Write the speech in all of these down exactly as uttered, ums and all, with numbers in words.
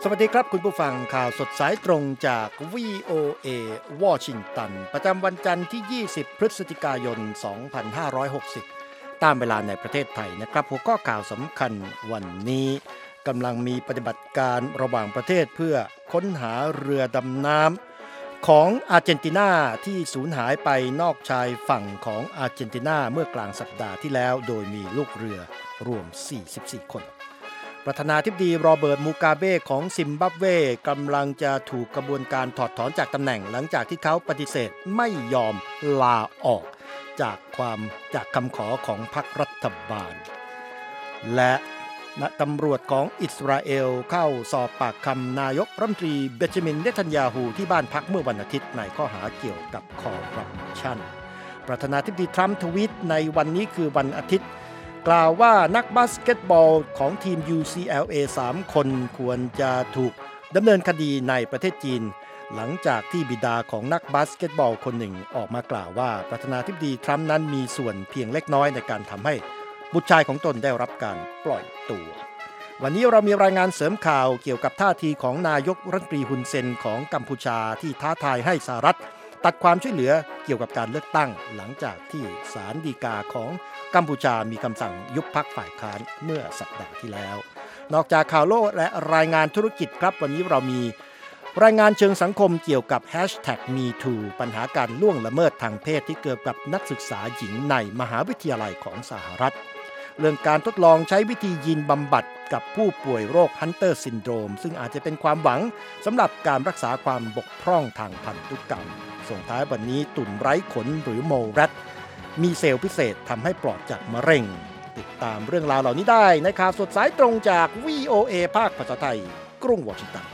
สวัสดีครับคุณผู้ฟังข่าวสดสายตรงจาก วี โอ เอ วอชิงตันประจำวันจันทร์ที่ยี่สิบพฤศจิกายนสองพันห้าร้อยหกสิบตามเวลาในประเทศไทยนะครับหัวข้อข่าวสำคัญวันนี้กำลังมีปฏิบัติการระหว่างประเทศเพื่อค้นหาเรือดำน้ำของอาร์เจนตินาที่สูญหายไปนอกชายฝั่งของอาร์เจนตินาเมื่อกลางสัปดาห์ที่แล้วโดยมีลูกเรือรวมสี่สิบสี่คนประธานาธิบดีโรเบิร์ตมูกาเบของซิมบับเวกำลังจะถูกกระบวนการถอดถอนจากตำแหน่งหลังจากที่เขาปฏิเสธไม่ยอมลาออกจากความจากคำขอของพรรครัฐบาลและตำรวจของอิสราเอลเข้าสอบปากคำนายกรัฐมนตรีเบนจามินเนทันยาฮูที่บ้านพักเมื่อวันอาทิตย์ในข้อหาเกี่ยวกับคอร์รัปชันประธานาธิบดีทรัมป์ทวีตในวันนี้คือวันอาทิตย์กล่าวว่านักบาสเกตบอลของทีม ยู ซี แอล เอ สาม คนควรจะถูกดำเนินคดีในประเทศจีนหลังจากที่บิดาของนักบาสเกตบอลคนหนึ่งออกมากล่าวว่าประธานาธิบดีทรัมป์นั้นมีส่วนเพียงเล็กน้อยในการทำให้บุตรชายของตนได้รับการปล่อยตัววันนี้เรามีรายงานเสริมข่าวเกี่ยวกับท่าทีของนายกรัฐมนตรีฮุนเซนของกัมพูชาที่ท้าทายให้สหรัฐตัดความช่วยเหลือเกี่ยวกับการเลือกตั้งหลังจากที่ศาลฎีกาของกัมพูชามีคำสั่งยุบพรรคฝ่ายค้านเมื่อสัปดาห์ที่แล้วนอกจากข่าวโลกและรายงานธุรกิจครับวันนี้เรามีรายงานเชิงสังคมเกี่ยวกับ แฮชแท็ก มีทู ปัญหาการล่วงละเมิดทางเพศที่เกิดกับนักศึกษาหญิงในมหาวิทยาลัยของสหรัฐเรื่องการทดลองใช้วิธียีนบำบัดกับผู้ป่วยโรคฮันเตอร์ซินโดรมซึ่งอาจจะเป็นความหวังสำหรับการรักษาความบกพร่องทางพันธุกรรมส่งท้ายวันนี้ตุ่นไร้ขนหรือโมแรตมีเซลล์พิเศษทำให้ปลอดจากมะเร็งติดตามเรื่องราวเหล่านี้ได้ในข่าวสดสายตรงจาก วี โอ เอ ภาคภาษาไทยกรุงวอชิงตัน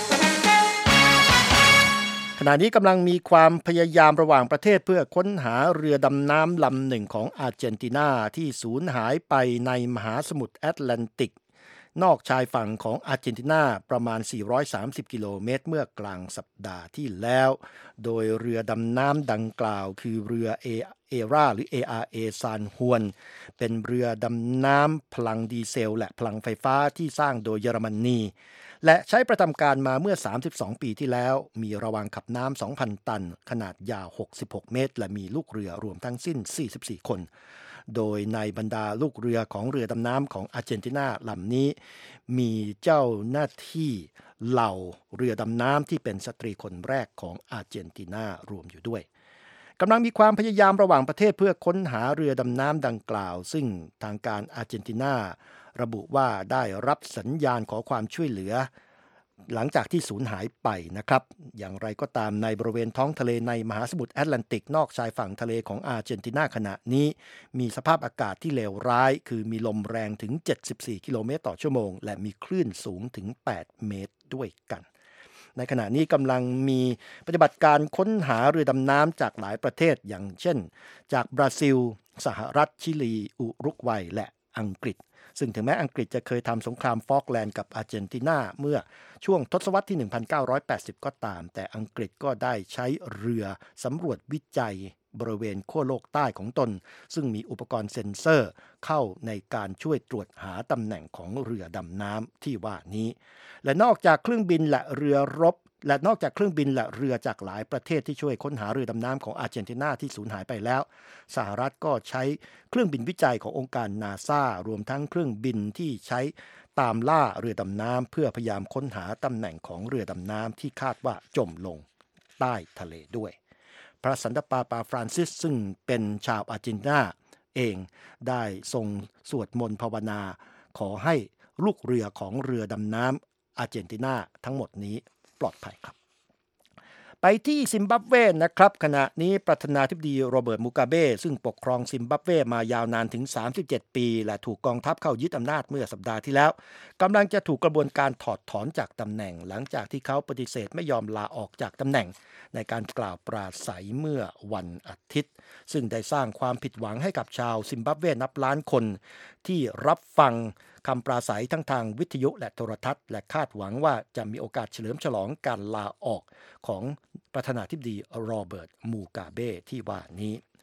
ขณะนี้กำลังมีความพยายามระหว่างประเทศเพื่อค้นหาเรือดำน้ำลำหนึ่งของอาร์เจนตินาที่สูญหายไปในมหาสมุทรแอตแลนติกนอกชายฝั่งของอาร์เจนตินาประมาณสี่ร้อยสามสิบกิโลเมตรเมื่อกลางสัปดาห์ที่แล้วโดยเรือดำน้ำดังกล่าวคือเรือเอเอราหรือ เอ อาร์ เอ ซานฮวนเป็นเรือดำน้ำพลังดีเซลและพลังไฟฟ้าที่สร้างโดยเยอรมนีและใช้ประจำการมาเมื่อสามสิบสองปีที่แล้วมีระวางขับน้ำ สองพัน ตันขนาดยาวหกสิบหกเมตรและมีลูกเรือรวมทั้งสิ้นสี่สิบสี่คนโดยในบรรดาลูกเรือของเรือดำน้ำของอาร์เจนตินาลำนี้มีเจ้าหน้าที่เหล่าเรือดำน้ำที่เป็นสตรีคนแรกของอาร์เจนตินารวมอยู่ด้วยกำลังมีความพยายามระหว่างประเทศเพื่อค้นหาเรือดำน้ำดังกล่าวซึ่งทางการอาร์เจนตินาระบุว่าได้รับสัญญาณขอความช่วยเหลือหลังจากที่สูญหายไปนะครับอย่างไรก็ตามในบริเวณท้องทะเลในมหาสมุทรแอตแลนติกนอกชายฝั่งทะเลของอาร์เจนตินาขณะนี้มีสภาพอากาศที่เลวร้ายคือมีลมแรงถึงเจ็ดสิบสี่กิโลเมตรต่อชั่วโมงและมีคลื่นสูงถึงแปดเมตรด้วยกันในขณะนี้กำลังมีปฏิบัติการค้นหาเรือดำน้ำจากหลายประเทศอย่างเช่นจากบราซิลสหรัฐชิลีอุรุกวัยและอังกฤษซึ่งถึงแม้อังกฤษจะเคยทำสงครามฟอกแลนด์กับอาร์เจนตินาเมื่อช่วงทศวรรษที่หนึ่งพันเก้าร้อยแปดสิบก็ตามแต่อังกฤษก็ได้ใช้เรือสำรวจวิจัยบริเวณขั้วโลกใต้ของตนซึ่งมีอุปกรณ์เซ็นเซอร์เข้าในการช่วยตรวจหาตำแหน่งของเรือดำน้ำที่ว่านี้และนอกจากเครื่องบินและเรือรบและนอกจากเครื่องบินและเรือจากหลายประเทศที่ช่วยค้นหาเรือดำน้ำของอาร์เจนตินาที่สูญหายไปแล้วสหรัฐก็ใช้เครื่องบินวิจัยขององค์การนาซารวมทั้งเครื่องบินที่ใช้ตามล่าเรือดำน้ำเพื่อพยายามค้นหาตำแหน่งของเรือดำน้ำที่คาดว่าจมลงใต้ทะเลด้วยพระสันตะปาปาฟรานซิสซึ่งเป็นชาวอาร์เจนตินาเองได้ทรงสวดมนต์ภาวนาขอให้ลูกเรือของเรือดำน้ำอาร์เจนตินาทั้งหมดนี้ปลอดภัยครับไปที่ซิมบับเวนะครับขณะนี้ประธานาธิบดีโรเบิร์ตมูกาเบซึ่งปกครองซิมบับเวมายาวนานถึงสามสิบเจ็ดปีและถูกกองทัพเข้ายึดอำนาจเมื่อสัปดาห์ที่แล้วกำลังจะถูกกระบวนการถอดถอนจากตำแหน่งหลังจากที่เขาปฏิเสธไม่ยอมลาออกจากตำแหน่งในการกล่าวปราศรัยเมื่อวันอาทิตย์ซึ่งได้สร้างความผิดหวังให้กับชาวซิมบับเวนับล้านคนที่รับฟังคำปราศรัยทั้งทางวิทยุและโทรทัศน์และคาดหวังว่าจะมีโอกาสเฉลิมฉลองการลาออกของประธานาธิบดีโรเบิร์ตมูกาเบที่ว่านี้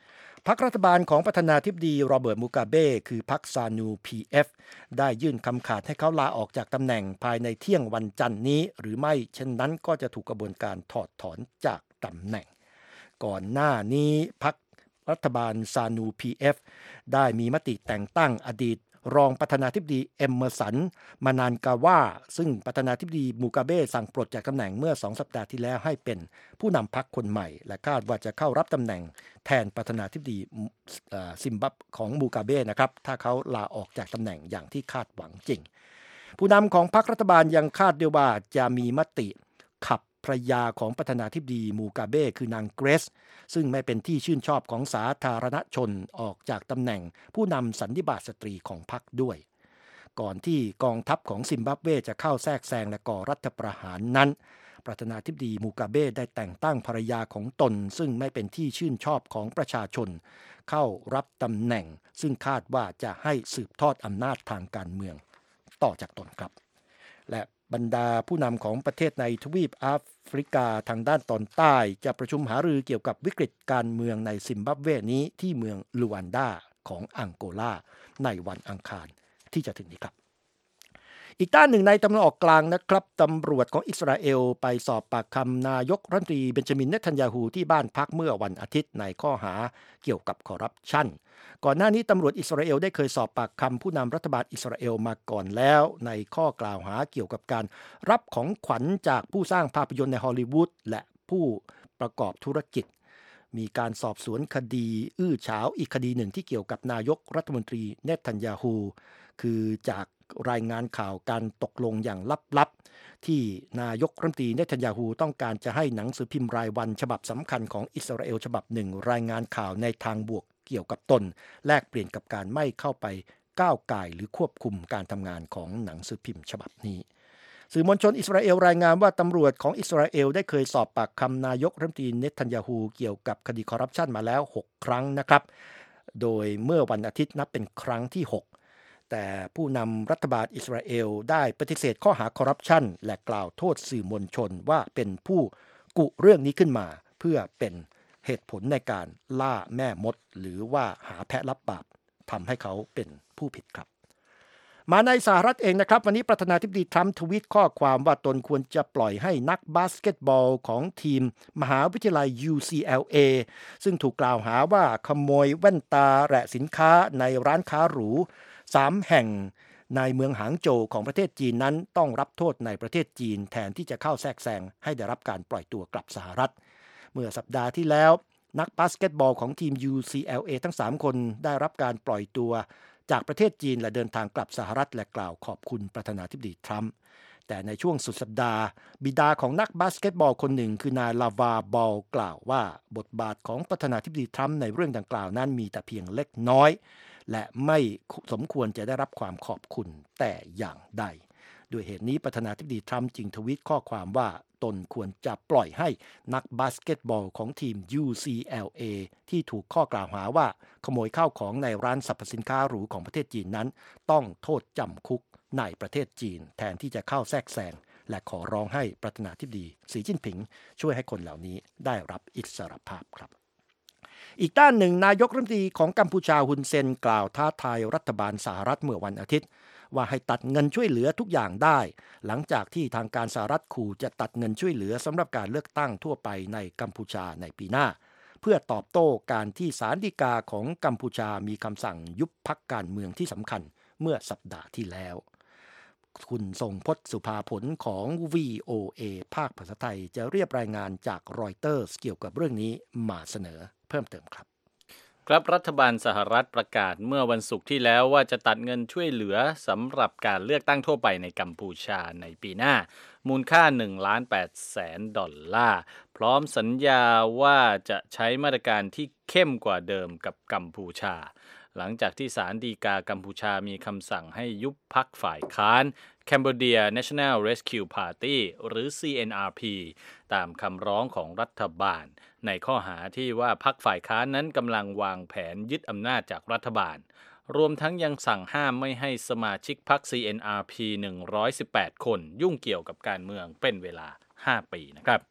พรรครัฐบาลของประธานาธิบดีโรเบิร์ตมูกาเบคือพรรคซานู พี เอฟ ได้ยื่นคำขาดให้เขาลาออกจากตำแหน่งภายในเที่ยงวันจันทร์นี้หรือไม่เช่นนั้นก็จะถูกกระบวนการถอดถอนจากตำแหน่งก่อนหน้านี้พรรครัฐบาลซานู พี เอฟ ได้มีมติแต่งตั้งอดีตรองประธานาธิบดีเอมเมอร์สันมานานกาวาซึ่งประธานาธิบดีมูกาเบสั่งปลดจากตำแหน่งเมื่อสองสัปดาห์ที่แล้วให้เป็นผู้นำพรรคคนใหม่และคาดว่าจะเข้ารับตำแหน่งแทนประธานาธิบดีซิมบับของมูกาเบนะครับถ้าเขาลาออกจากตำแหน่งอย่างที่คาดหวังจริงผู้นำของพรรครัฐบาลยังคาดด้วยว่าจะมีมติขับภรรยาของประธานาธิบดีมูกาเบคือนางเกรซซึ่งไม่เป็นที่ชื่นชอบของสาธารณชนออกจากตำแหน่งผู้นำสันนิบาตสตรีของพรรคด้วยก่อนที่กองทัพของซิมบับเวจะเข้าแทรกแซงและก่อรัฐประหารนั้นประธานาธิบดีมูกาเบได้แต่งตั้งภรรยาของตนซึ่งไม่เป็นที่ชื่นชอบของประชาชนเข้ารับตำแหน่งซึ่งคาดว่าจะให้สืบทอดอำนาจทางการเมืองต่อจากตนครับและบรรดาผู้นำของประเทศในทวีปแอฟริกาทางด้านตอนใต้จะประชุมหารือเกี่ยวกับวิกฤตการเมืองในซิมบับเวนี้ที่เมืองลูวันดาของอังโกลาในวันอังคารที่จะถึงนี้ครับอีกด้านหนึ่งในตะวันออกกลางนะครับตำรวจของอิสราเอลไปสอบปากคำนายกรัฐมนตรีเบนจามินเนทันยาฮูที่บ้านพักเมื่อวันอาทิตย์ในข้อหาเกี่ยวกับคอร์รัปชันก่อนหน้านี้ตำรวจอิสราเอลได้เคยสอบปากคำผู้นำรัฐบาลอิสราเอลมาก่อนแล้วในข้อกล่าวหาเกี่ยวกับการรับของขวัญจากผู้สร้างภาพยนตร์ในฮอลลีวูดและผู้ประกอบธุรกิจมีการสอบสวนคดีอื้อฉาวอีกคดีหนึ่งที่เกี่ยวกับนายกรัฐมนตรีเนทันยาฮูคือจากรายงานข่าวการตกลงอย่างลับๆที่นายกรัฐมนตรีเนทันยาฮูต้องการจะให้หนังสือพิมพ์รายวันฉบับสำคัญของอิสราเอลฉบับหนึ่งรายงานข่าวในทางบวกเกี่ยวกับตนแลกเปลี่ยนกับการไม่เข้าไปก้าวก่ายหรือควบคุมการทำงานของหนังสือพิมพ์ฉบับนี้สื่อมวลชนอิสราเอลรายงานว่าตำรวจของอิสราเอลได้เคยสอบปากคำนายกรัฐมนตรีเนทันยาฮูเกี่ยวกับคดีคอร์รัปชันมาแล้วหกครั้งนะครับโดยเมื่อวันอาทิตย์นับเป็นครั้งที่หกแต่ผู้นำรัฐบาลอิสราเอลได้ปฏิเสธข้อหาคอร์รัปชันและกล่าวโทษสื่อมวลชนว่าเป็นผู้กุเรื่องนี้ขึ้นมาเพื่อเป็นเหตุผลในการล่าแม่มดหรือว่าหาแพะรับบาปทำให้เขาเป็นผู้ผิดครับมาในสหรัฐเองนะครับวันนี้ประธานาธิบดีทรัมป์ทวีตข้อความว่าตนควรจะปล่อยให้นักบาสเกตบอลของทีมมหาวิทยาลัย ยู ซี แอล เอ ซึ่งถูกกล่าวหาว่าขโมยแว่นตาและสินค้าในร้านค้าหรูสามแห่งในเมืองหางโจวของประเทศจีนนั้นต้องรับโทษในประเทศจีนแทนที่จะเข้าแทรกแซงให้ได้รับการปล่อยตัวกลับสหรัฐเมื่อสัปดาห์ที่แล้วนักบาสเกตบอลของทีม ยู ซี แอล เอ ทั้งสามคนได้รับการปล่อยตัวจากประเทศจีนและเดินทางกลับสหรัฐและกล่าวขอบคุณประธานาธิบดีทรัมป์แต่ในช่วงสุดสัปดาห์บิดาของนักบาสเกตบอลคนหนึ่งคือนายลาวาบอลกล่าวว่าบทบาทของประธานาธิบดีทรัมป์ในเรื่องดังกล่าวนั้นมีแต่เพียงเล็กน้อยและไม่สมควรจะได้รับความขอบคุณแต่อย่างใดด้วยเหตุนี้ประธานาธิบดีทรัมป์จึงทวีตข้อความว่าตนควรจะปล่อยให้นักบาสเกตบอลของทีม ยู ซี แอล เอ ที่ถูกข้อกล่าวหาว่าขโมยข้าวของในร้านสรรพสินค้าหรูของประเทศจีนนั้นต้องโทษจำคุกในประเทศจีนแทนที่จะเข้าแทรกแซงและขอร้องให้ประธานาธิบดีสีจิ้นผิงช่วยให้คนเหล่านี้ได้รับอิสรภาพครับอีกด้านหนึ่งนายกรัฐมนตรีของกัมพูชาฮุนเซนกล่าวท้าทายรัฐบาลสหรัฐเมื่อวันอาทิตย์ว่าให้ตัดเงินช่วยเหลือทุกอย่างได้หลังจากที่ทางการสหรัฐขู่จะตัดเงินช่วยเหลือสำหรับการเลือกตั้งทั่วไปในกัมพูชาในปีหน้าเพื่อตอบโต้การที่ศาลฎีกาของกัมพูชามีคำสั่งยุบพรรคการเมืองที่สำคัญเมื่อสัปดาห์ที่แล้วคุณทรงพจน์สุภาผลของ วี โอ เอ ภาคภาษาไทยจะเรียบรายงานจากรอยเตอร์สเกี่ยวกับเรื่องนี้มาเสนอเพิ่มเติมครับครับรัฐบาลสหรัฐประกาศเมื่อวันศุกร์ที่แล้วว่าจะตัดเงินช่วยเหลือสำหรับการเลือกตั้งทั่วไปในกัมพูชาในปีหน้ามูลค่า หนึ่งล้านแปดแสนดอลลาร์พร้อมสัญญาว่าจะใช้มาตรการที่เข้มกว่าเดิมกับกัมพูชาหลังจากที่ศาลฎีกากัมพูชามีคำสั่งให้ยุบพรรคฝ่ายค้าน Cambodia National Rescue Party หรือ ซี เอ็น อาร์ พี ตามคำร้องของรัฐบาลในข้อหาที่ว่าพรรคฝ่ายค้านนั้นกำลังวางแผนยึดอำนาจจากรัฐบาลรวมทั้งยังสั่งห้ามไม่ให้สมาชิกพรรค ซี เอ็น อาร์ พี หนึ่งร้อยสิบแปดคนยุ่งเกี่ยวกับการเมืองเป็นเวลาห้าปีนะครับ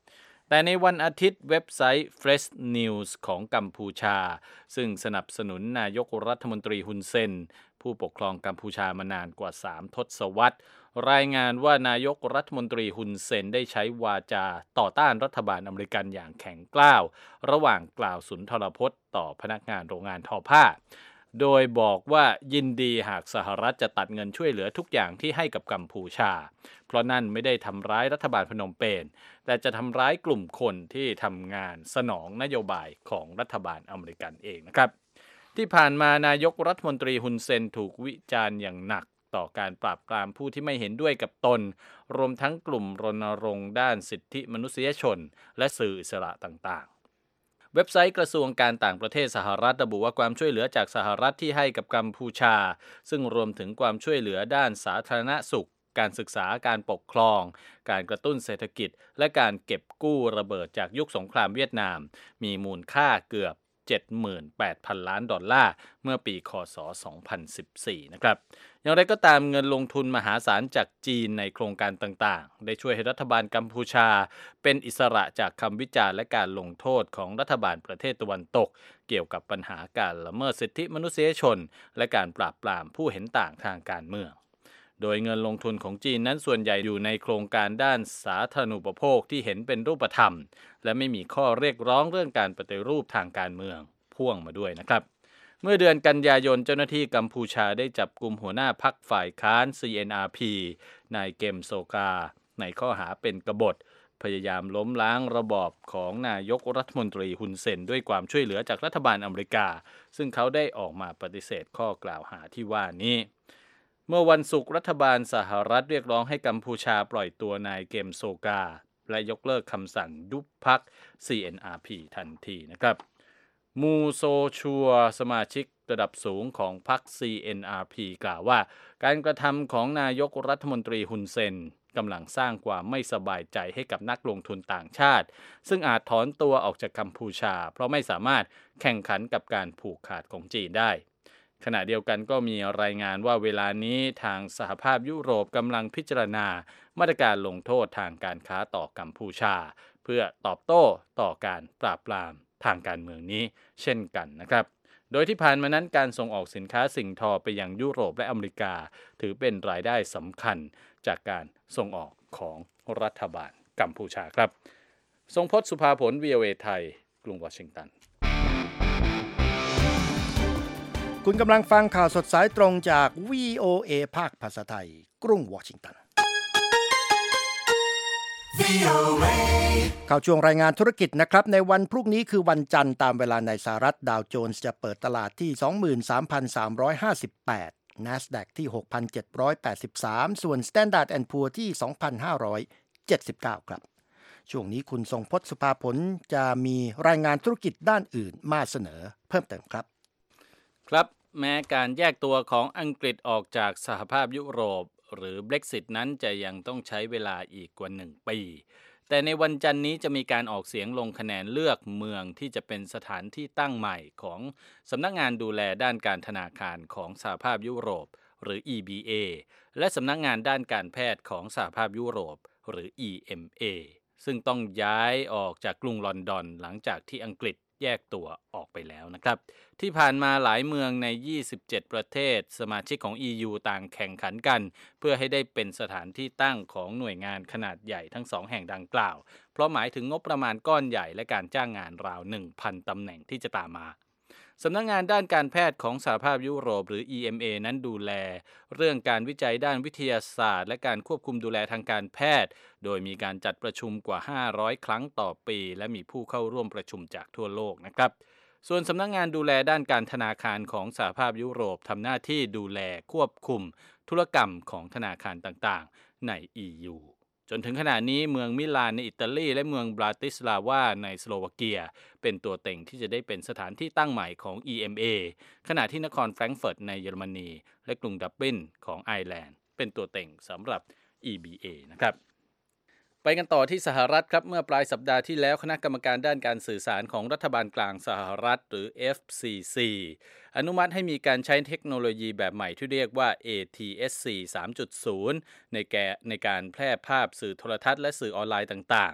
แต่ในวันอาทิตย์เว็บไซต์ Fresh News ของกัมพูชาซึ่งสนับสนุนนายกรัฐมนตรีฮุนเซนผู้ปกครองกัมพูชามานานกว่าสามทศวรรษรายงานว่านายกรัฐมนตรีฮุนเซนได้ใช้วาจาต่อต้านรัฐบาลอเมริกันอย่างแข็งกร้าวระหว่างกล่าวสุนทรพจน์ต่อพนักงานโรงงานทอผ้าโดยบอกว่ายินดีหากสหรัฐจะตัดเงินช่วยเหลือทุกอย่างที่ให้กับกัมพูชาเพราะนั่นไม่ได้ทำร้ายรัฐบาลพนมเปญแต่จะทำร้ายกลุ่มคนที่ทำงานสนองนโยบายของรัฐบาลอเมริกันเองนะครับที่ผ่านมานายกรัฐมนตรีฮุนเซนถูกวิจารณ์อย่างหนักต่อการปราบปรามผู้ที่ไม่เห็นด้วยกับตนรวมทั้งกลุ่มรณรงค์ด้านสิทธิมนุษยชนและสื่ออิสระต่างๆเว็บไซต์กระทรวงการต่างประเทศสหรัฐระบุว่าความช่วยเหลือจากสหรัฐที่ให้กับกัมพูชาซึ่งรวมถึงความช่วยเหลือด้านสาธารณสุขการศึกษาการปกครองการกระตุ้นเศรษฐกิจและการเก็บกู้ระเบิดจากยุคสงครามเวียดนามมีมูลค่าเกือบ เจ็ดหมื่นแปดพัน ล้านดอลลาร์เมื่อปีคศสองพันสิบสี่นะครับอย่างไรก็ตามเงินลงทุนมหาศาลจากจีนในโครงการต่างๆได้ช่วยให้รัฐบาลกัมพูชาเป็นอิสระจากคำวิจารณ์และการลงโทษของรัฐบาลประเทศตะวันตกเกี่ยวกับปัญหาการละเมิดสิทธิมนุษยชนและการปราบปรามผู้เห็นต่างทางการเมืองโดยเงินลงทุนของจีนนั้นส่วนใหญ่อยู่ในโครงการด้านสาธารณูปโภคที่เห็นเป็นรูปธรรมและไม่มีข้อเรียกร้องเรื่องการปฏิรูปทางการเมืองพ่วงมาด้วยนะครับเมื่อเดือนกันยายนเจ้าหน้าที่กัมพูชาได้จับกุมหัวหน้าพรรคฝ่ายค้าน ซี เอ็น อาร์ พี นายเกมโซกาในข้อหาเป็นกบฏพยายามล้มล้างระบอบของนายกรัฐมนตรีฮุนเซนด้วยความช่วยเหลือจากรัฐบาลอเมริกาซึ่งเขาได้ออกมาปฏิเสธข้อกล่าวหาที่ว่านี้เมื่อวันศุกร์รัฐบาลสหรัฐเรียกร้องให้กัมพูชาปล่อยตัวนายเกมโซกาและยกเลิกคำสั่งยุบพรรค ซี เอ็น อาร์ พี ทันทีนะครับมูโซชัวสมาชิกระดับสูงของพรรค ซี เอ็น อาร์ พี กล่าวว่าการกระทำของนายกรัฐมนตรีฮุนเซนกำลังสร้างความไม่สบายใจให้กับนักลงทุนต่างชาติซึ่งอาจถอนตัวออกจากกัมพูชาเพราะไม่สามารถแข่งขันกับการผูกขาดของจีนได้ขณะเดียวกันก็มีรายงานว่าเวลานี้ทางสหภาพยุโรปกำลังพิจารณามาตรการลงโทษทางการค้าต่อกัมพูชาเพื่อตอบโต้ต่อการปราบปรามทางการเมืองนี้เช่นกันนะครับโดยที่ผ่านมานั้นการส่งออกสินค้าสิ่งทอไปยังยุโรปและอเมริกาถือเป็นรายได้สำคัญจากการส่งออกของรัฐบาลกัมพูชาครับทรงพจน์สุภาผล วี โอ เอ ไทยกรุงวอชิงตันคุณกำลังฟังข่าวสดสายตรงจาก วี โอ เอ ภาคภาษาไทยกรุงวอชิงตันข่าวช่วงรายงานธุรกิจนะครับในวันพรุ่งนี้คือวันจันทร์ตามเวลาในสหรัฐดาวโจนส์จะเปิดตลาดที่ สองหมื่นสามพันสามร้อยห้าสิบแปด NASDAQ ที่ หกพันเจ็ดร้อยแปดสิบสาม ส่วน Standard แอนด์ Poor's ที่ สองพันห้าร้อยเจ็ดสิบเก้า ครับช่วงนี้คุณทรงพจน์สุภาผลจะมีรายงานธุรกิจด้านอื่นมาเสนอเพิ่มเติมครับครับแม้การแยกตัวของอังกฤษออกจากสหภาพยุโรปหรือ Brexit นั้นจะยังต้องใช้เวลาอีกกว่าหนึ่งปีแต่ในวันจันทร์นี้จะมีการออกเสียงลงคะแนนเลือกเมืองที่จะเป็นสถานที่ตั้งใหม่ของสำนักงานดูแลด้านการธนาคารของสหภาพยุโรปหรือ อี บี เอ และสำนักงานด้านการแพทย์ของสหภาพยุโรปหรือ อี เอ็ม เอ ซึ่งต้องย้ายออกจากกรุงลอนดอนหลังจากที่อังกฤษแยกตัวออกไปแล้วนะครับที่ผ่านมาหลายเมืองในยี่สิบเจ็ดประเทศสมาชิกของ อี ยู ต่างแข่งขันกันเพื่อให้ได้เป็นสถานที่ตั้งของหน่วยงานขนาดใหญ่ทั้งสองแห่งดังกล่าวเพราะหมายถึงงบประมาณก้อนใหญ่และการจ้างงานราว หนึ่งพัน ตำแหน่งที่จะตามมาสำนักงานด้านการแพทย์ของสหภาพยุโรปหรือ อี เอ็ม เอ นั้นดูแลเรื่องการวิจัยด้านวิทยาศาสตร์และการควบคุมดูแลทางการแพทย์โดยมีการจัดประชุมกว่าห้าร้อยครั้งต่อปีและมีผู้เข้าร่วมประชุมจากทั่วโลกนะครับส่วนสำนักงานดูแลด้านการธนาคารของสหภาพยุโรปทำหน้าที่ดูแลควบคุมธุรกรรมของธนาคารต่างๆใน อี ยู จนถึงขณะนี้เมืองมิลานในอิตาลีและเมืองบราติสลาวาในสโลวาเกียเป็นตัวเต็งที่จะได้เป็นสถานที่ตั้งใหม่ของ อี เอ็ม เอ ขณะที่นครแฟรงก์เฟิร์ตในเยอรมนีและกรุงดับลินของไอร์แลนด์เป็นตัวเต็งสำหรับ อี บี เอ นะครับไปกันต่อที่สหรัฐครับเมื่อปลายสัปดาห์ที่แล้วคณะกรรมการด้านการสื่อสารของรัฐบาลกลางสหรัฐหรือ เอฟ ซี ซี อนุมัติให้มีการใช้เทคโนโลยีแบบใหม่ที่เรียกว่า เอ ที เอส ซี สามจุดศูนย์ ในแกในการแพร่ภาพสื่อโทรทัศน์และสื่อออนไลน์ต่างๆ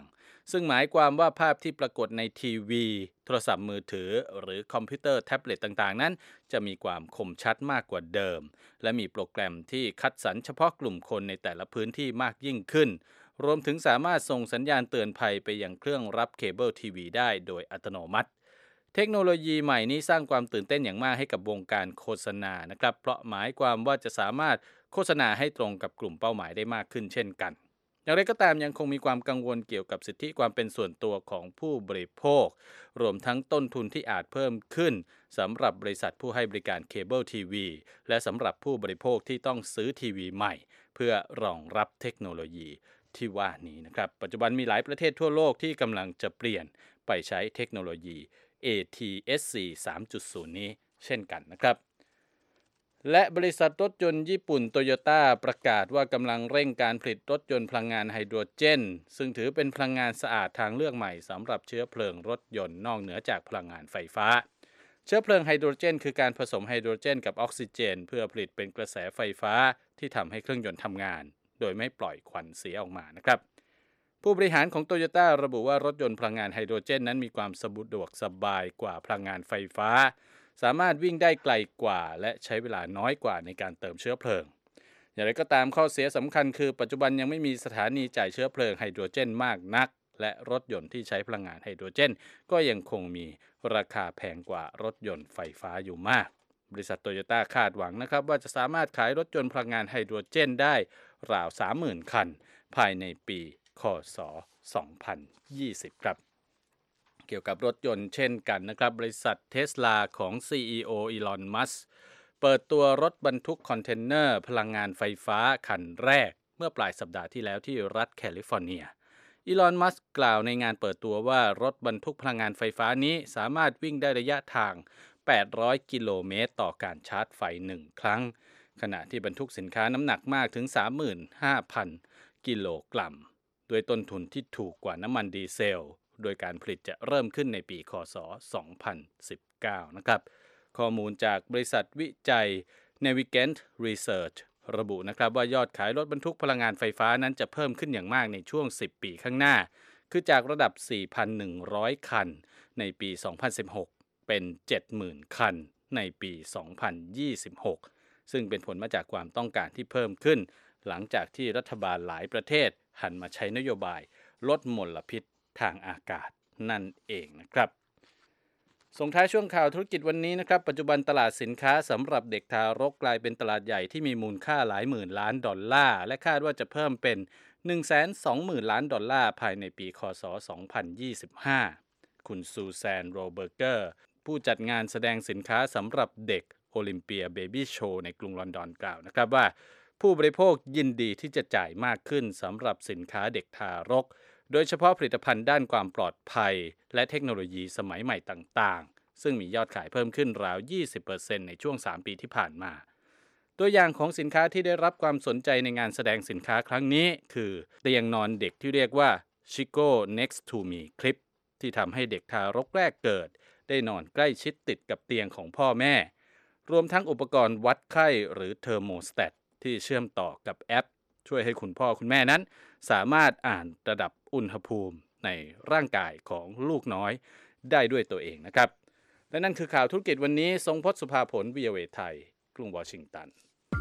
ซึ่งหมายความว่าภาพที่ปรากฏในทีวีโทรศัพท์มือถือหรือคอมพิวเตอร์แท็บเล็ตต่างๆนั้นจะมีความคมชัดมากกว่าเดิมและมีโปรแกรมที่คัดสรรเฉพาะกลุ่มคนในแต่ละพื้นที่มากยิ่งขึ้นรวมถึงสามารถส่งสัญญาณเตือนภัยไปยังเครื่องรับเคเบิลทีวีได้โดยอัตโนมัติเทคโนโลยีใหม่นี้สร้างความตื่นเต้นอย่างมากให้กับวงการโฆษณานะครับเพราะหมายความว่าจะสามารถโฆษณาให้ตรงกับกลุ่มเป้าหมายได้มากขึ้นเช่นกันอย่างไรก็ตามยังคงมีความกังวลเกี่ยวกับสิทธิความเป็นส่วนตัวของผู้บริโภครวมทั้งต้นทุนที่อาจเพิ่มขึ้นสำหรับบริษัทผู้ให้บริการเคเบิลทีวีและสำหรับผู้บริโภคที่ต้องซื้อทีวีใหม่เพื่อรองรับเทคโนโลยีที่ว่านี้นะครับปัจจุบันมีหลายประเทศทั่วโลกที่กำลังจะเปลี่ยนไปใช้เทคโนโลยี เอ ที เอส ซี สามจุดศูนย์ นี้เช่นกันนะครับและบริษัทรถยนต์ญี่ปุ่นโตโยต้าประกาศว่ากำลังเร่งการผลิตรถยนต์พลังงานไฮโดรเจนซึ่งถือเป็นพลังงานสะอาดทางเลือกใหม่สำหรับเชื้อเพลิงรถยนต์นอกเหนือจากพลังงานไฟฟ้าเชื้อเพลิงไฮโดรเจนคือการผสมไฮโดรเจนกับออกซิเจนเพื่อผลิตเป็นกระแสไฟฟ้าที่ทำให้เครื่องยนต์ทำงานโดยไม่ปล่อยควันเสียออกมานะครับผู้บริหารของโตโยต้าระบุว่ารถยนต์พลังงานไฮโดรเจนนั้นมีความสะดวกสบายกว่าพลังงานไฟฟ้าสามารถวิ่งได้ไกลกว่าและใช้เวลาน้อยกว่าในการเติมเชื้อเพลิงอย่างไรก็ตามข้อเสียสำคัญคือปัจจุบันยังไม่มีสถานีจ่ายเชื้อเพลิงไฮโดรเจนมากนักและรถยนต์ที่ใช้พลังงานไฮโดรเจนก็ยังคงมีราคาแพงกว่ารถยนต์ไฟฟ้าอยู่มากบริษัทโตโยต้าคาดหวังนะครับว่าจะสามารถขายรถยนต์พลังงานไฮโดรเจนได้ราว สามหมื่น คันภายในปีค.ศ. สองพันยี่สิบครับเกี่ยวกับรถยนต์เช่นกันนะครับบริษัท Tesla ของ ซี อี โอ อีลอน มัสก์เปิดตัวรถบรรทุกคอนเทนเนอร์พลังงานไฟฟ้าคันแรกเมื่อปลายสัปดาห์ที่แล้วที่รัฐแคลิฟอร์เนียอีลอน มัสก์กล่าวในงานเปิดตัวว่ารถบรรทุกพลังงานไฟฟ้านี้สามารถวิ่งได้ระยะทางแปดร้อยกิโลเมตรต่อการชาร์จไฟหนึ่งครั้งขณะที่บรรทุกสินค้าน้ำหนักมากถึง สามหมื่นห้าพัน กิโลกรัมด้วยต้นทุนที่ถูกกว่าน้ำมันดีเซลโดยการผลิตจะเริ่มขึ้นในปีค.ศ. สองพันสิบเก้านะครับข้อมูลจากบริษัทวิจัย Navigant Research ระบุนะครับว่ายอดขายรถบรรทุกพลังงานไฟฟ้านั้นจะเพิ่มขึ้นอย่างมากในช่วงสิบปีข้างหน้าคือจากระดับ สี่พันหนึ่งร้อย คันในปี สองพันสิบหก เป็น เจ็ดหมื่น คันในปี สองพันยี่สิบหก ซึ่งเป็นผลมาจากความต้องการที่เพิ่มขึ้นหลังจากที่รัฐบาลหลายประเทศหันมาใช้นโยบายลดมลพิษทางอากาศนั่นเองนะครับส่งท้ายช่วงข่าวธุรกิจวันนี้นะครับปัจจุบันตลาดสินค้าสำหรับเด็กทารกกลายเป็นตลาดใหญ่ที่มีมูลค่าหลายหมื่นล้านดอลลาร์และคาดว่าจะเพิ่มเป็น หนึ่งแสนสองหมื่น ล้านดอลลาร์ภายในปีค.ศ. สองพันยี่สิบห้าคุณซูแซนโรเบอร์เกอร์ผู้จัดงานแสดงสินค้าสำหรับเด็กโอลิมเปียเบบี้โชว์ในกรุงลอนดอนกล่าวนะครับว่าผู้บริโภคยินดีที่จะจ่ายมากขึ้นสำหรับสินค้าเด็กทารกโดยเฉพาะผลิตภัณฑ์ด้านความปลอดภัยและเทคโนโลยีสมัยใหม่ต่างๆซึ่งมียอดขายเพิ่มขึ้นราว ยี่สิบเปอร์เซ็นต์ ในช่วงสามปีที่ผ่านมาตัวอย่างของสินค้าที่ได้รับความสนใจในงานแสดงสินค้าครั้งนี้คือเตียงนอนเด็กที่เรียกว่า Chico Next to Me คลิปที่ทำให้เด็กทารกแรกเกิดได้นอนใกล้ชิดติดกับเตียงของพ่อแม่รวมทั้งอุปกรณ์วัดไข้หรือเทอร์โมสแตทที่เชื่อมต่อกับแอปช่วยให้คุณพ่อคุณแม่นั้นสามารถอ่านระดับอุณหภูมิในร่างกายของลูกน้อยได้ด้วยตัวเองนะครับและนั่นคือข่าวธุรกิจวันนี้ทรงพจน์สุภาผล วี โอ เอ ไทยกรุงวอชิงตัน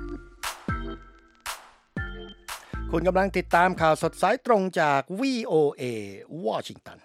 คุณกำลังติดตามข่าวสดสายตรงจาก วี โอ เอ วอชิงตัน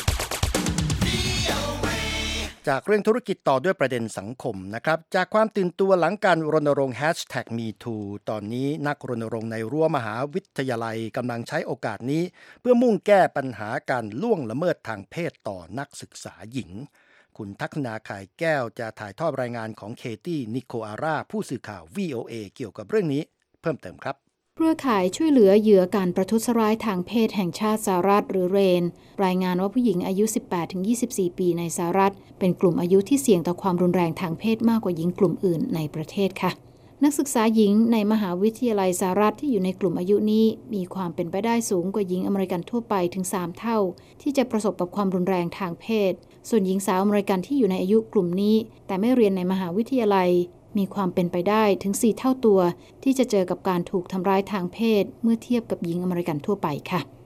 จากเรื่องธุรกิจต่อด้วยประเด็นสังคมนะครับจากความตื่นตัวหลังการรณรงค์ แฮชแท็ก มีทู ตอนนี้นักรณรงค์ในรั้วมหาวิทยาลัยกำลังใช้โอกาสนี้เพื่อมุ่งแก้ปัญหาการล่วงละเมิดทางเพศต่อนักศึกษาหญิงคุณทักษณาข่ายแก้วจะถ่ายทอดรายงานของเคตี้นิโคอาร่าผู้สื่อข่าว วี โอ เอ เกี่ยวกับเรื่องนี้เพิ่มเติมครับเครือข่ายช่วยเหลือเหยื่อการประทุษร้ายทางเพศแห่งชาติสหรัฐหรือเรนรายงานว่าผู้หญิงอายุ สิบแปดถึงยี่สิบสี่ ปีในสหรัฐเป็นกลุ่มอายุที่เสี่ยงต่อความรุนแรงทางเพศมากกว่าหญิงกลุ่มอื่นในประเทศค่ะนักศึกษาหญิงในมหาวิทยาลัยสหรัฐที่อยู่ในกลุ่มอายุนี้มีความเป็นไปได้สูงกว่าหญิงอเมริกันทั่วไปถึงสามเท่าที่จะประสบกับความรุนแรงทางเพศส่วนหญิงสาวอเมริกันที่อยู่ในอายุกลุ่มนี้แต่ไม่เรียนในมหาวิทยาลัยมีความเป็นไปได้ถึงสี่เท่าตัวที่จะเจอกับการถูกทำร้ายทางเพศเมื่อเทียบกับหญิงอเมริกันทั่วไปค่ะ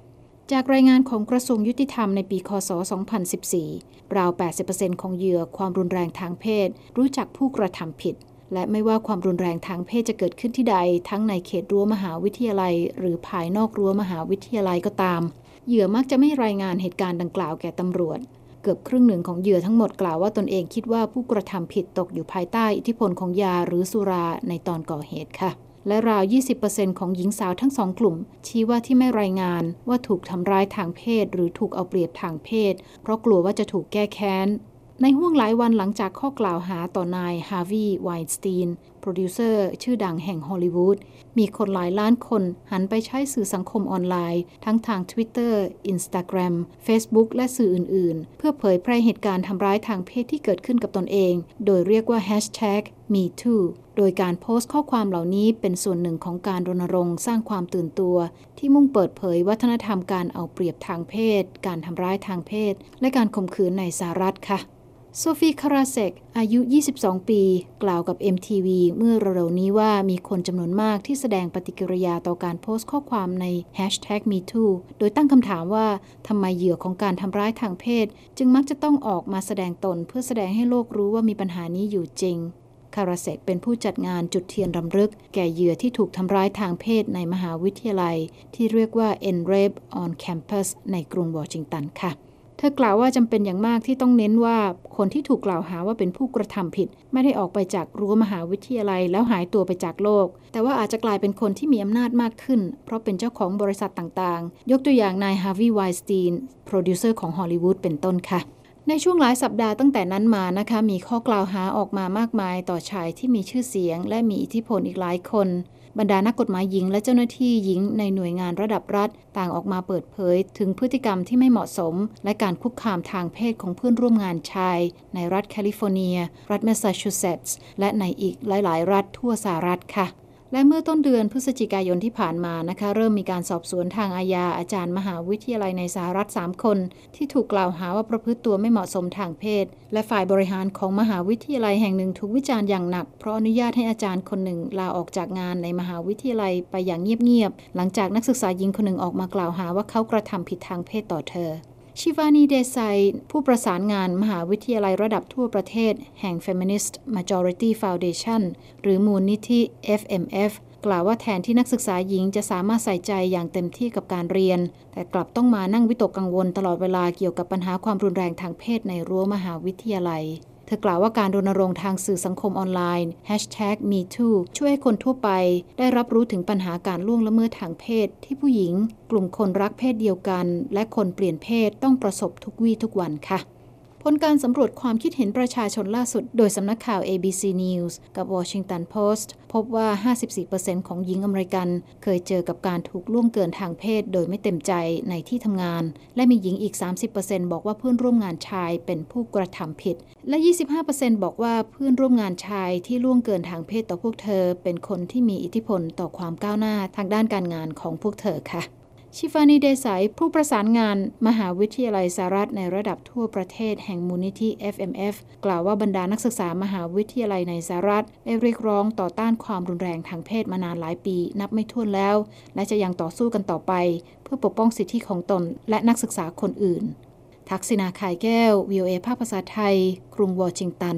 จากรายงานของกระทรวงยุติธรรมในปีค.ศ. สองพันสิบสี่ ราว แปดสิบเปอร์เซ็นต์ ของเหยื่อความรุนแรงทางเพศรู้จักผู้กระทำผิดและไม่ว่าความรุนแรงทางเพศจะเกิดขึ้นที่ใดทั้งในเขตรั้วมหาวิทยาลัยหรือภายนอกรั้วมหาวิทยาลัยก็ตามเหยื่อมักจะไม่รายงานเหตุการณ์ดังกล่าวแก่ตำรวจเกือบครึ่งหนึ่งของเหยื่อทั้งหมดกล่าวว่าตนเองคิดว่าผู้กระทำผิดตกอยู่ภายใต้อิทธิพลของยาหรือสุราในตอนก่อเหตุค่ะและราว ยี่สิบเปอร์เซ็นต์ ของหญิงสาวทั้งสองกลุ่มชี้ว่าที่ไม่รายงานว่าถูกทำร้ายทางเพศหรือถูกเอาเปรียบทางเพศเพราะกลัวว่าจะถูกแก้แค้นในห้วงหลายวันหลังจากข้อกล่าวหาต่อนายฮาร์วีย์ ไวน์สตีนโปรดิวเซอร์ชื่อดังแห่งฮอลลีวูดมีคนหลายล้านคนหันไปใช้สื่อสังคมออนไลน์ทั้งทาง Twitter Instagram Facebook และสื่ออื่นๆเพื่อเผยแพร่เหตุการณ์ทำร้ายทางเพศที่เกิดขึ้นกับตนเองโดยเรียกว่า แฮชแท็ก มีทู โดยการโพสต์ข้อความเหล่านี้เป็นส่วนหนึ่งของการรณรงค์สร้างความตื่นตัวที่มุ่งเปิดเผยวัฒนธรรมการเอาเปรียบทางเพศการทำร้ายทางเพศและการข่มขืนในสหรัฐค่ะโซฟีคาราเซกอายุยี่สิบสองปีกล่าวกับ เอ็ม ที วี เมื่อเร็วๆนี้ว่ามีคนจำนวนมากที่แสดงปฏิกิริยาต่อการโพสต์ข้อความใน แฮชแท็ก มีทู โดยตั้งคำถามว่าทำไมเหยื่อของการทำร้ายทางเพศจึงมักจะต้องออกมาแสดงตนเพื่อแสดงให้โลกรู้ว่ามีปัญหานี้อยู่จริงคาราเซกเป็นผู้จัดงานจุดเทียนรำลึกแก่เหยื่อที่ถูกทำร้ายทางเพศในมหาวิทยาลัยที่เรียกว่า End Rape on Campus ในกรุงวอชิงตันค่ะเธอกล่าวว่าจำเป็นอย่างมากที่ต้องเน้นว่าคนที่ถูกกล่าวหาว่าเป็นผู้กระทำผิดไม่ได้ออกไปจากรั้วมหาวิทยาลัยแล้วหายตัวไปจากโลกแต่ว่าอาจจะกลายเป็นคนที่มีอำนาจมากขึ้นเพราะเป็นเจ้าของบริษัทต่างๆยกตัวอย่างนายฮาร์วีย์ ไวน์สตีนโปรดิวเซอร์ของฮอลลีวูดเป็นต้นค่ะในช่วงหลายสัปดาห์ตั้งแต่นั้นมานะคะมีข้อกล่าวหาออกมามากมายต่อชายที่มีชื่อเสียงและมีอิทธิพลอีกหลายคนบรรดานักกฎหมายหญิงและเจ้าหน้าที่หญิงในหน่วยงานระดับรัฐต่างออกมาเปิดเผยถึงพฤติกรรมที่ไม่เหมาะสมและการคุกคามทางเพศของเพื่อนร่วมงานชายในรัฐแคลิฟอร์เนียรัฐแมสซาชูเซตส์และในอีกหลายๆรัฐทั่วสหรัฐค่ะและเมื่อต้นเดือนพฤศจิกายนที่ผ่านมานะคะเริ่มมีการสอบสวนทางอาญาอาจารย์มหาวิทยาลัยในสหรัฐสามคนที่ถูกกล่าวหาว่าประพฤติตัวไม่เหมาะสมทางเพศและฝ่ายบริหารของมหาวิทยาลัยแห่งหนึ่งถูกวิจารณ์อย่างหนักเพราะอนุญาตให้อาจารย์คนหนึ่งลาออกจากงานในมหาวิทยาลัยไปอย่างเงียบๆหลังจากนักศึกษาหญิงคนหนึ่งออกมากล่าวหาว่าเขากระทำผิดทางเพศต่อเธอชิวานีเดไซผู้ประสานงานมหาวิทยาลัยระดับทั่วประเทศแห่ง Feminist Majority Foundation หรือมูลนิธิ เอฟ เอ็ม เอฟ กล่าวว่าแทนที่นักศึกษาหญิงจะสามารถใส่ใจอย่างเต็มที่กับการเรียนแต่กลับต้องมานั่งวิตกกังวลตลอดเวลาเกี่ยวกับปัญหาความรุนแรงทางเพศในรั้วมหาวิทยาลัยเธอกล่าวว่าการรณรงค์ทางสื่อสังคมออนไลน์ แฮชแท็ก มีทู ช่วยให้คนทั่วไปได้รับรู้ถึงปัญหาการล่วงละเมิดทางเพศที่ผู้หญิงกลุ่มคนรักเพศเดียวกันและคนเปลี่ยนเพศต้องประสบทุกวี่ทุกวันค่ะผลการสำรวจความคิดเห็นประชาชนล่าสุดโดยสำนักข่าว เอ บี ซี News กับ Washington Post พบว่า ห้าสิบสี่เปอร์เซ็นต์ ของหญิงอเมริกันเคยเจอกับการถูกล่วงเกินทางเพศโดยไม่เต็มใจในที่ทำงานและมีหญิงอีก สามสิบเปอร์เซ็นต์ บอกว่าเพื่อนร่วมงานชายเป็นผู้กระทำผิดและ ยี่สิบห้าเปอร์เซ็นต์ บอกว่าเพื่อนร่วมงานชายที่ล่วงเกินทางเพศต่อพวกเธอเป็นคนที่มีอิทธิพลต่อความก้าวหน้าทางด้านการงานของพวกเธอค่ะชิฟานีเดไซผู้ประสานงานมหาวิทยาลัยสหรัฐในระดับทั่วประเทศแห่งมูลนิธิ เอฟ เอ็ม เอฟ กล่าวว่าบรรดานักศึกษามหาวิทยาลัยในสหรัฐได้เรียกร้องต่อต้านความรุนแรงทางเพศมานานหลายปีนับไม่ถ้วนแล้วและจะยังต่อสู้กันต่อไปเพื่อปกป้องสิทธิของตนและนักศึกษาคนอื่นทักษิณาข่ายแก้ว วี โอ เอ ภาคภาษาไทยกรุงวอชิงตัน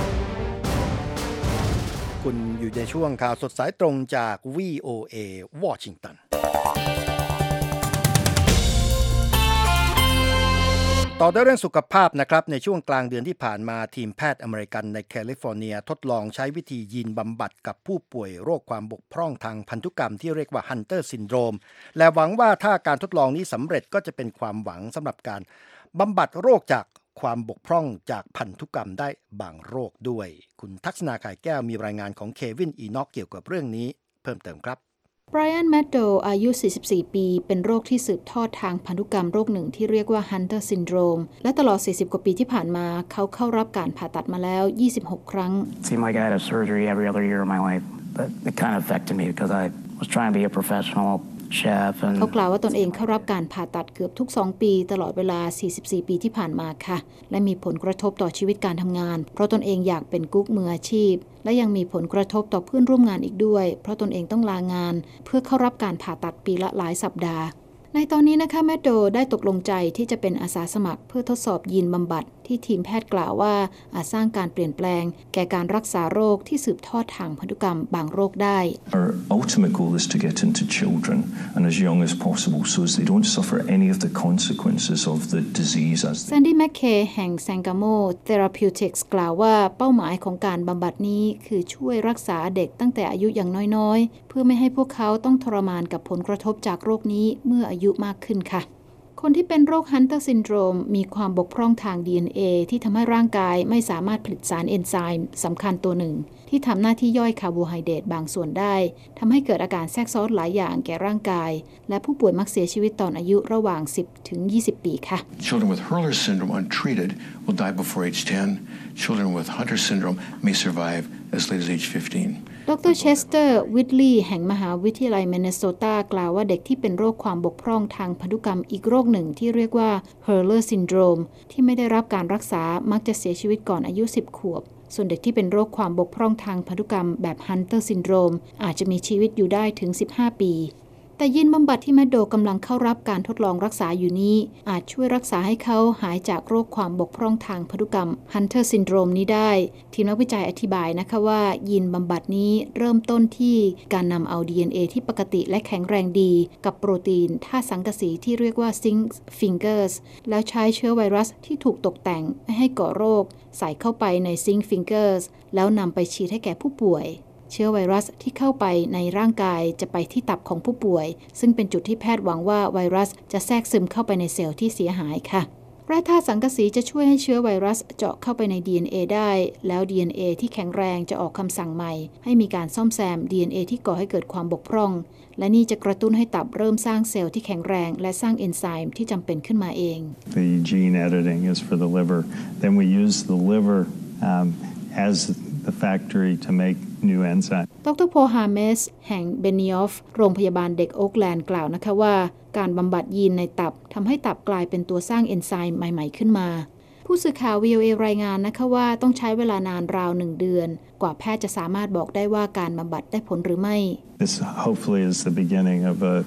คุณอยู่ในช่วงข่าวสดสายตรงจาก วี โอ เอ วอชิงตันต่อด้วยเรื่องสุขภาพนะครับในช่วงกลางเดือนที่ผ่านมาทีมแพทย์อเมริกันในแคลิฟอร์เนียทดลองใช้วิธียีนบำบัดกับผู้ป่วยโรคความบกพร่องทางพันธุกรรมที่เรียกว่าฮันเตอร์ซินโดรมและหวังว่าถ้าการทดลองนี้สำเร็จก็จะเป็นความหวังสำหรับการบำบัดโรคจากความบกพร่องจากพันธุกรรมได้บางโรคด้วยคุณทักษณาข่ายแก้วมีรายงานของเควินอีน็อกเกี่ยวกับเรื่องนี้เพิ่มเติมครับไบรอัน แมดโดอายุ สี่สิบสี่ ปีเป็นโรคที่สืบทอดทางพันธุกรรมโรคหนึ่งที่เรียกว่า Hunter Syndrome และตลอด สี่สิบ กว่าปีที่ผ่านมาเขาเข้ารับการผ่าตัดมาแล้ว ยี่สิบหก ครั้ง It seemed like I had a surgery every other year of my life, but it kind of affected me because I was trying to be a professional chef and เขากล่าวว่าตนเองเข้ารับการผ่าตัดเกือบทุก สอง ปีตลอดเวลา สี่สิบสี่ ปีที่ผ่านมาค่ะและมีผลกระทบต่อชีวิตการทำงานเพราะตนเองอยากเป็นกุ๊กมืออาชีพและยังมีผลกระทบต่อเพื่อนร่วมงานอีกด้วยเพราะตนเองต้องลางานเพื่อเข้ารับการผ่าตัดปีละหลายสัปดาห์ในตอนนี้นะคะแมดโดได้ตกลงใจที่จะเป็นอาสาสมัครเพื่อทดสอบยีนบำบัดที่ทีมแพทย์กล่าวว่าอาจสร้างการเปลี่ยนแปลงแก่การรักษาโรคที่สืบทอดทางพันธุกรรมบางโรคได้ Our ultimate goal is to get into children and as young as possible so as they don't suffer any of the consequences of the disease as they... แซนดี้แมคเคย์แห่ง Sangamo Therapeutics กล่าวว่าเป้าหมายของการบำบัดนี้คือช่วยรักษาเด็กตั้งแต่อายุอย่างน้อยๆเพื่อไม่ให้พวกเขาต้องทรมานกับผลกระทบจากโรคนี้เมื่ออายุมากขึ้นค่ะคนที่เป็นโรค Hunter Syndrome มีความบกพร่องทาง ดี เอ็น เอ ที่ทำให้ร่างกายไม่สามารถผลิตสารเอนไซม์สำคัญตัวหนึ่งที่ทำหน้าที่ย่อยคาร์โบไฮเดรตบางส่วนได้ทำให้เกิดอาการแทรกซ้อนหลายอย่างแก่ร่างกายและผู้ป่วยมักเสียชีวิตตอนอายุระหว่าง สิบถึงยี่สิบ ปีค่ะ Children with Hurler syndrome untreated will die before age ten. Children with Hunter syndrome may survive as late as age fifteen. ดรเชสเตอร์วิทลีย์แห่งมหาวิทยาลัยมินนิโซตากล่าวว่าเด็กที่เป็นโรคความบกพร่องทางพันธุกรรมอีกโรคหนึ่งที่เรียกว่า Hurler syndrome ที่ไม่ได้รับการรักษามักจะเสียชีวิตก่อนอายุสิบขวบส่วนเด็กที่เป็นโรคความบกพร่องทางพันธุกรรมแบบ Hunter syndrome อาจจะมีชีวิตอยู่ได้ถึงสิบห้าปีแต่ยีนบำบัดที่แมดโดกำลังเข้ารับการทดลองรักษาอยู่นี้อาจช่วยรักษาให้เขาหายจากโรคความบกพร่องทางพันธุกรรม Hunter syndrome นี้ได้ทีมนักวิจัยอธิบายนะคะว่ายีนบำบัดนี้เริ่มต้นที่การนำเอา ดี เอ็น เอ ที่ปกติและแข็งแรงดีกับโปรตีนธาตุสังกะสีที่เรียกว่า zinc fingers แล้วใช้เชื้อไวรัสที่ถูกตกแต่งไม่ให้ก่อโรคใส่เข้าไปใน zinc fingers แล้วนำไปฉีดให้แก่ผู้ป่วยเชื้อไวรัสที่เข้าไปในร่างกายจะไปที่ตับของผู้ป่วยซึ่งเป็นจุดที่แพทย์หวังว่าไวรัสจะแทรกซึมเข้าไปในเซลล์ที่เสียหายค่ะแร่ธาตุสังกะสีจะช่วยให้เชื้อไวรัสเจาะเข้าไปใน ดี เอ็น เอ ได้แล้ว ดี เอ็น เอ ที่แข็งแรงจะออกคำสั่งใหม่ให้มีการซ่อมแซม ดี เอ็น เอ ที่ก่อให้เกิดความบกพร่องและนี่จะกระตุ้นให้ตับเริ่มสร้างเซลล์ที่แข็งแรงและสร้างเอนไซม์ที่จำเป็นขึ้นมาเอง The gene editing is for the liver. Then we use the liver um, as the factory to make new enzymes. ดรโพฮาเมสแห่งเบนิอฟโรงพยาบาลเด็กโอ๊กแลนด์กล่าวนะคะว่าการบำบัดยีนในตับทำให้ตับกลายเป็นตัวสร้างเอนไซม์ใหม่ๆขึ้นมาผู้สื่อข่าว วี โอ เอ รายงานนะคะว่าต้องใช้เวลานานราวหนึ่งเดือนกว่าแพทย์จะสามารถบอกได้ว่าการบำบัดได้ผลหรือไม่ This hopefully is the beginning of a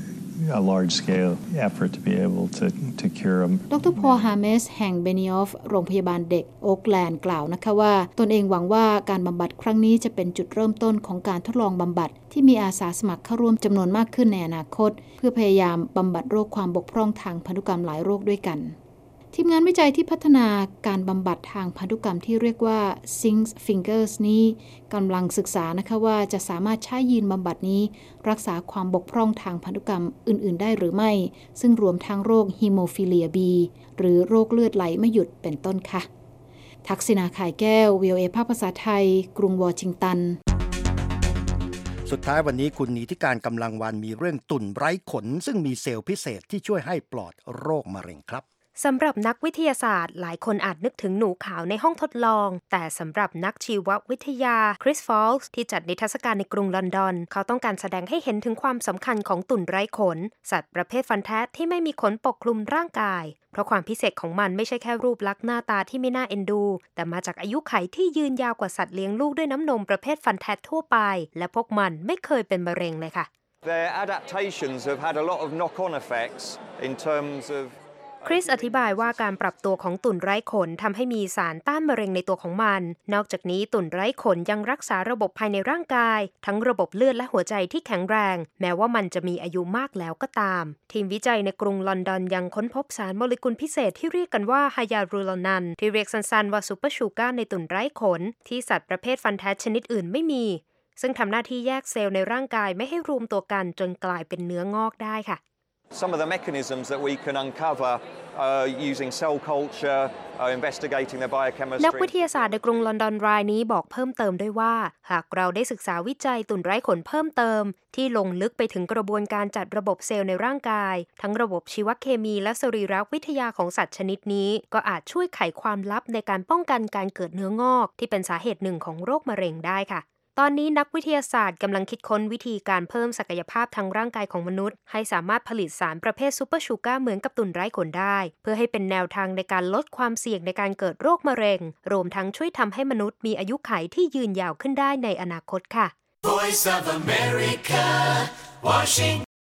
a large-scale effort to be able to to cure them. ดรพอล ฮาเมสแห่งเบนิอฟโรงพยาบาลเด็กโอ๊กแลนด์กล่าวนะคะว่าตนเองหวังว่าการบำบัดครั้งนี้จะเป็นจุดเริ่มต้นของการทดลองบำบัดที่มีอาสาสมัครเข้าร่วมจำนวนมากขึ้นในอนาคตเพื่อพยายามบำบัดโรคความบกพร่องทางพันธุกรรมหลายโรคด้วยกันทีมงานวิจัยที่พัฒนาการบำบัดทางพันธุกรรมที่เรียกว่า zinc fingers นี้กำลังศึกษานะคะว่าจะสามารถใช้ยีนบำบัดนี้รักษาความบกพร่องทางพันธุกรรมอื่นๆได้หรือไม่ซึ่งรวมทั้งโรคฮีโมฟิเลีย B หรือโรคเลือดไหลไม่หยุดเป็นต้นค่ะทักษิณาข่ายแก้ว วี โอ เอ ภาคภาษาไทยกรุงวอชิงตันสุดท้ายวันนี้คุณนิติการกำลังวันมีเรื่องตุ่นไร้ขนซึ่งมีเซลล์พิเศษที่ช่วยให้ปลอดโรคมะเร็งครับสำหรับนักวิทยาศาสตร์หลายคนอาจนึกถึงหนูขาวในห้องทดลองแต่สำหรับนักชีววิทยาคริสฟอลส์ที่จัดนิทรรศการในกรุงลอนดอนเขาต้องการแสดงให้เห็นถึงความสำคัญของตุ่นไร้ขนสัตว์ประเภทฟันแท้ที่ไม่มีขนปกคลุมร่างกายเพราะความพิเศษของมันไม่ใช่แค่รูปลักษณ์หน้าตาที่ไม่น่าเอ็นดูแต่มาจากอายุขัยที่ยืนยาวกว่าสัตว์เลี้ยงลูกด้วยน้ำนมประเภทฟันแท้ทั่วไปและพวกมันไม่เคยเป็นมะเร็งเลยค่ะ Their adaptations have had a lot of knock-on effects in terms of คริสอธิบายว่าการปรับตัวของตุ่นไร้ขนทำให้มีสารต้านมะเร็งในตัวของมันนอกจากนี้ตุ่นไร้ขนยังรักษาระบบภายในร่างกายทั้งระบบเลือดและหัวใจที่แข็งแรงแม้ว่ามันจะมีอายุมากแล้วก็ตามทีมวิจัยในกรุงลอนดอนยังค้นพบสารโมเลกุลพิเศษที่เรียกกันว่าไฮยาลูรอนันที่เรียกสั้นๆว่าซูเปอร์ชูการ์ในตุ่นไร้ขนที่สัตว์ประเภทฟันแท้ชนิดอื่นไม่มีซึ่งทำหน้าที่แยกเซลล์ในร่างกายไม่ให้รวมตัวกันจนกลายเป็นเนื้องอกได้ค่ะ Some of the mechanisms that we can uncover uh, using cell culture, uh, investigating their biochemistry. นักวิทยาศาสตร์ในกรุงลอนดอนรายนี้บอกเพิ่มเติมด้วยว่าหากเราได้ศึกษาวิจัยตุ่นไร้ขนเพิ่มเติมที่ลงลึกไปถึงกระบวนการจัดระบบเซลล์ในร่างกายทั้งระบบชีวเคมีและสรีรวิทยาของสัตว์ชนิดนี้ก็อาจช่วยไขความลับในการป้องกันการเกิดเนื้องอกที่เป็นสาเหตุหนึ่งของโรคมะเร็งได้ค่ะตอนนี้นักวิทยาศาสตร์กำลังคิดค้นวิธีการเพิ่มศักยภาพทางร่างกายของมนุษย์ให้สามารถผลิตสารประเภทซูเปอร์ชูการ์เหมือนกับตุ่นไร้ขนได้เพื่อให้เป็นแนวทางในการลดความเสี่ยงในการเกิดโรคมะเร็งรวมทั้งช่วยทำให้มนุษย์มีอายุขัยที่ยืนยาวขึ้นได้ในอนาคตค่ะ Voice of America, Washington